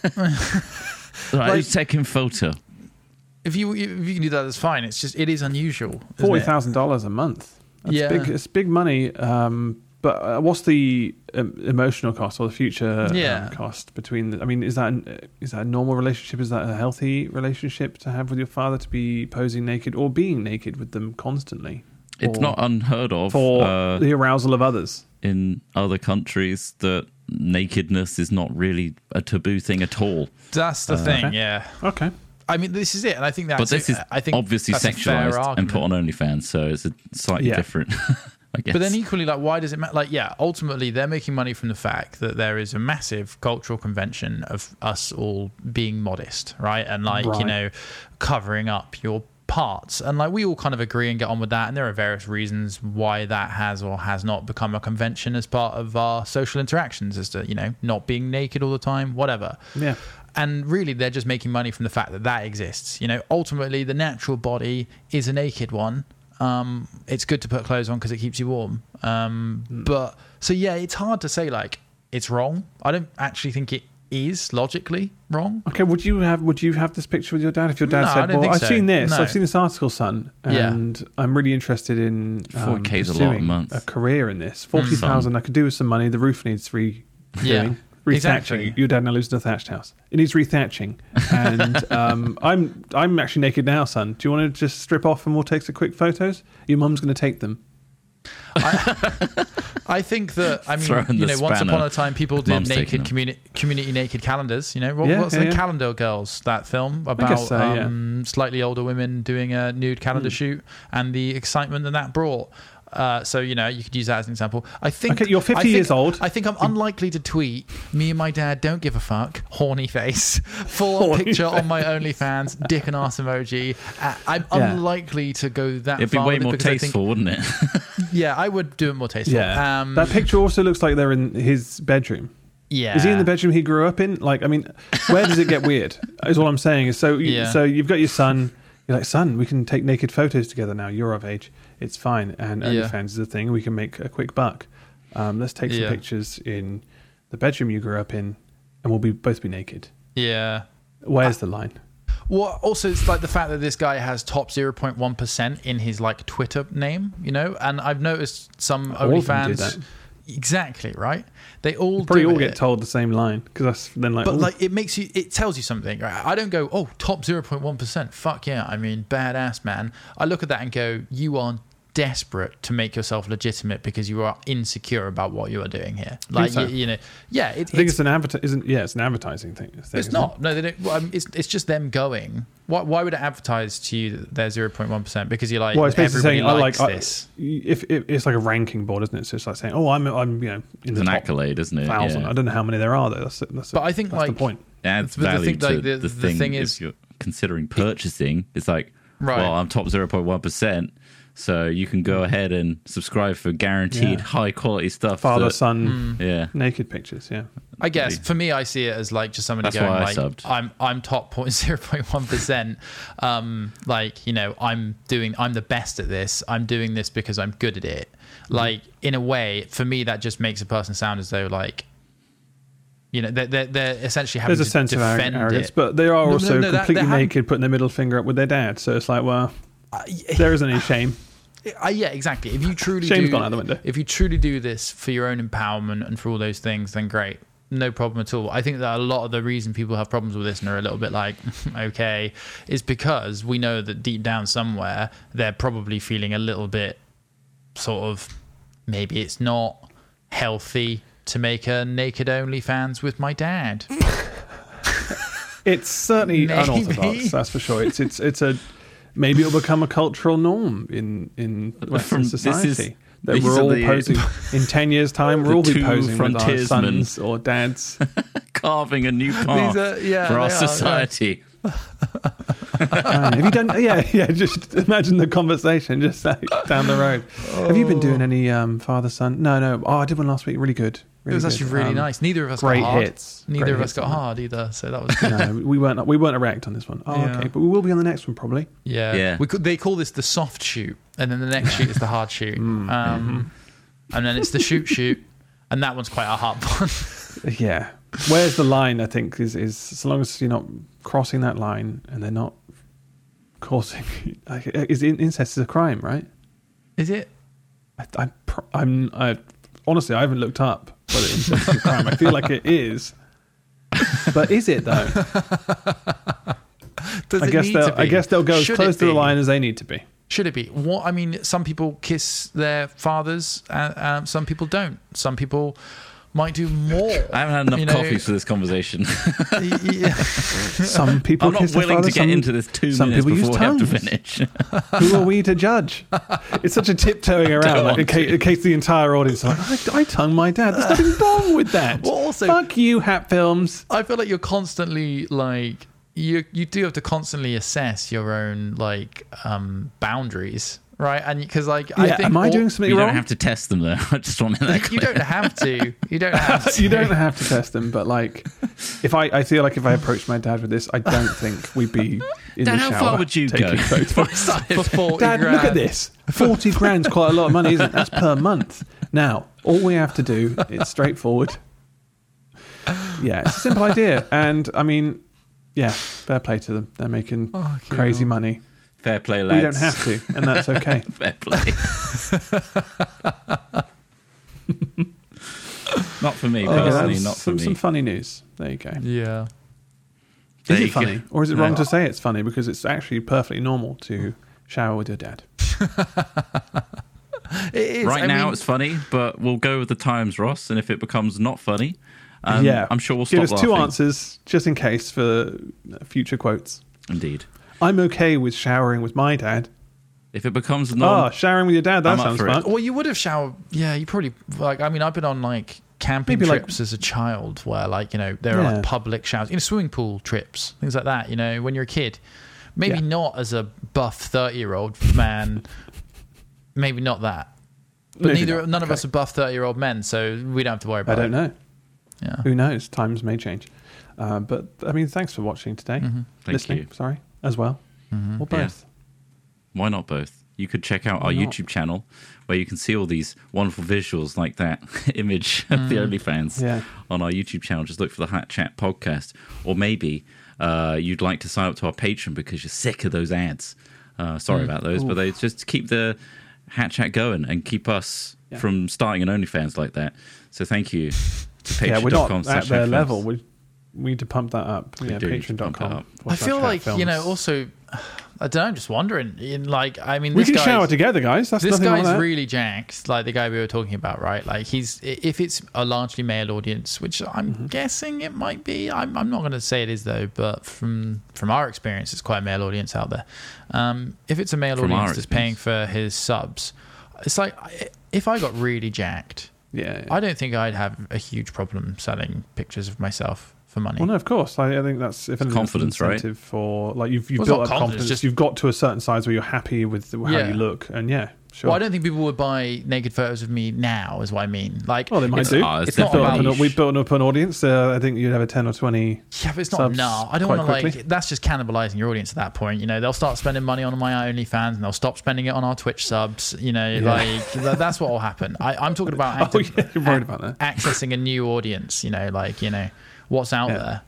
Right, who's taking photo? If you can do that, that's fine. It's just it is unusual. $40,000 a month. That's big. It's big money. But what's the emotional cost or the future cost between? I mean, is that a normal relationship? Is that a healthy relationship to have with your father, to be posing naked or being naked with them constantly? It's not unheard of for the arousal of others in other countries that nakedness is not really a taboo thing at all. That's the thing. Okay. Yeah. Okay. I mean, this is it, and I think that's. But this is obviously sexualized and put on OnlyFans, so it's a slightly different. I guess. But then equally, why does it matter? Ultimately, they're making money from the fact that there is a massive cultural convention of us all being modest, right? And covering up your parts, and we all kind of agree and get on with that, and there are various reasons why that has or has not become a convention as part of our social interactions, as to not being naked all the time, whatever. Yeah. And really, they're just making money from the fact that exists. Ultimately, the natural body is a naked one. It's good to put clothes on because it keeps you warm. But so it's hard to say it's wrong. I don't actually think it is logically wrong. Okay, would you have this picture with your dad if your dad said, "Well, I've seen this article, son, and I'm really interested in $4K's a lot a month. A career in this. 40,000 I could do with some money. The roof needs redoing. Rethatching. Exactly. Your dad now lives in a thatched house. It needs rethatching. And I'm actually naked now, son. Do you want to just strip off and we'll take some quick photos? Your mum's going to take them. I think that once upon a time people did naked community naked calendars. What's the Calendar Girls, that film about slightly older women doing a nude calendar shoot and the excitement that brought. So you could use that as an example. I think you're 50 years old. I think I'm unlikely to tweet me and my dad don't give a fuck horny face full picture on my OnlyFans dick and arse emoji. I'm unlikely to go that far. It'd be way more tasteful, wouldn't it? Yeah, I would do it more tasteful. Yeah. That picture also looks like they're in his bedroom. Yeah. Is he in the bedroom he grew up in? Where does it get weird? Is all I'm saying. So you've got your son. You're like, son, we can take naked photos together now. You're of age. It's fine. And OnlyFans is a thing. We can make a quick buck. Let's take some pictures in the bedroom you grew up in, and we'll both be naked. Yeah. Where's the line? Well, also, it's the fact that this guy has top 0.1% in his Twitter name, and I've noticed some OnlyFans. Do that. Exactly, right? They all probably all get told the same line because that's then it tells you something. Right? I don't go, oh, top 0.1%. Fuck yeah! I mean, badass, man. I look at that and go, you are desperate to make yourself legitimate because you are insecure about what you are doing here. I think it's an advertising thing. It's not. No, they don't. Well, it's just them going. Why would it advertise to you that they're 0.1%? Because you're like, well, it's basically everybody saying, this. If it's like a ranking board, isn't it? So it's like saying, oh, I'm in the top accolade, isn't it? 1,000. Yeah. I don't know how many there are though. But I think that's the point. Adds value to the thing is, if you're considering purchasing, it's like, well, I'm top 0.1%. So you can go ahead and subscribe for guaranteed high quality stuff. Father, son, naked pictures. Yeah, I guess for me, I see it as just somebody going I'm top 0.1%. I'm the best at this. I'm doing this because I'm good at it. In a way, for me, that just makes a person sound as though they're essentially having there's a sense of arrogance, but they are also completely naked, putting their middle finger up with their dad. So it's like, well, there isn't any shame. Yeah, exactly. If you truly Shane's gone out the window. If you truly do this for your own empowerment and for all those things, then great. No problem at all. I think that a lot of the reason people have problems with this and are a little bit like, okay, is because we know that deep down somewhere, they're probably feeling a little bit sort of, maybe it's not healthy to make a naked OnlyFans with my dad. It's certainly Maybe. unorthodox, that's for sure. It's a maybe it'll become a cultural norm in Western society. That we're all posing in 10 years' time. We'll all be posing with our sons or dads, carving a new path for our society. Have you done? Yeah. Just imagine the conversation just like, down the road. Have you been doing any father-son? No. Oh, I did one last week. Really good. Really it was actually really nice. Neither of us got hard. Hits. Neither of us got hard either. So that was good. No, we weren't erect on this one. Oh, okay. But we will be on the next one probably. Yeah. They call this the soft shoot, and then the next shoot is the hard shoot. And then it's the shoot, and that one's quite a hard one. Yeah. Where's the line? I think is as long as you're not crossing that line, and they're not causing. Incest is a crime, right? Is it? I honestly, I haven't looked up whether incest is a crime. I feel like it is, but is it though? I guess they'll go as close to the line as they need to be. Should it be? What I mean, some people kiss their fathers, some people don't. Some people might do more. I haven't had enough coffee for this conversation. Some people. I'm not willing to get into this 2 minutes before we have to finish. Who are we to judge? It's such a tiptoeing around, like, in case the entire audience are like, I tongue my dad. There's nothing wrong with that. Well, also, fuck you, Hat Films. I feel like you're constantly like you do have to constantly assess your own like boundaries. Right, and because I think am I doing something wrong? You don't have to test them though. I just want to make that clear. You don't have to. You don't have to. You don't have to test them, but like, if I feel like if I approached my dad with this, I don't think we'd be in Dad, the shower. how far would you go? For 40 Dad, grand. look at this. 40 grand's quite a lot of money, isn't it? That's per month. Now, all we have to do is straightforward. Yeah, it's a simple idea, and I mean, yeah, fair play to them. They're making crazy money. Fair play, lads. We don't have to, and that's okay. Fair play. Not for me, personally. Not for me. Some funny news. There you go. Yeah. Is it funny? Or is it wrong to say it's funny? Because it's actually perfectly normal to shower with your dad. It is. Right now it's funny, but we'll go with the times, Ross, and if it becomes not funny, I'm sure we'll stop laughing. Give us 2 answers, just in case, for future quotes. Indeed. I'm okay with showering with my dad. If it becomes showering with your dad, that sounds fun. Well, you would have showered. Yeah, you probably like. I mean, I've been on like camping trips as a child, where like there are like public showers, swimming pool trips, things like that. When you're a kid, maybe not as a buff 30-year-old man. Maybe not that, but none of us are buff 30-year-old men, so we don't have to worry about it. I don't know. Yeah, who knows? Times may change. But I mean, thanks for watching today. Thank you. Sorry. As well, or both. Yeah. Why not both? You could check out our YouTube channel where you can see all these wonderful visuals like that image of the OnlyFans on our YouTube channel. Just look for the Hat Chat podcast. Or maybe you'd like to sign up to our Patreon because you're sick of those ads. Sorry about those, but they just keep the Hat Chat going and keep us from starting an OnlyFans like that. So thank you to Patreon.com. Yeah, we're not at their level. We need to pump that up. Patreon.com. I feel like, also, I don't know, I'm just wondering. We can shower together, guys. This guy's really jacked, like the guy we were talking about, right? Like, if it's a largely male audience, which I'm guessing it might be. I'm not going to say it is, though, but from our experience, it's quite a male audience out there. If it's a male audience that's paying for his subs, it's like, if I got really jacked, I don't think I'd have a huge problem selling pictures of myself for money. Well, no, of course. I think that's confidence, right? For like you've built up confidence. You've got to a certain size where you're happy with how you look, and sure. Well, I don't think people would buy naked photos of me now, is what I mean. Like, well, they might do. It's not about. We've built up an audience. I think you'd have a 10 or 20. Yeah, but it's not. No, I don't want to like. That's just cannibalizing your audience at that point. They'll start spending money on my OnlyFans, and they'll stop spending it on our Twitch subs. Like that's what will happen. I'm talking about. You're worried about that. Accessing a new audience. What's out there.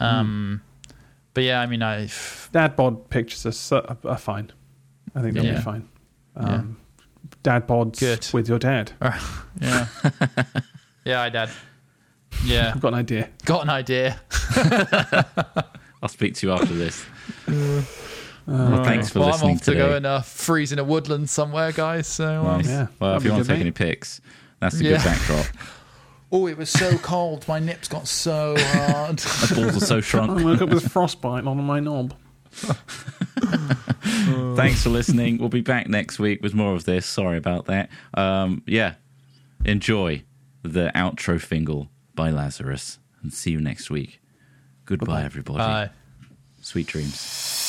But yeah, I mean, dad bod pictures are fine. I think they'll be fine. dad pods with your dad. Yeah. Yeah, Dad. Yeah. I've got an idea. Got an idea. I'll speak to you after this. Thanks for listening I'm off today. to go and freeze in a woodland somewhere, guys. So, nice. Well, if you want to take any pics, that's a good backdrop. Oh, it was so cold. My nips got so hard. My balls are so shrunk. I woke up with frostbite on my knob. Thanks for listening. We'll be back next week with more of this. Sorry about that. Enjoy the outro fingle by Lazarus, and see you next week. Goodbye, everybody. Bye. Sweet dreams.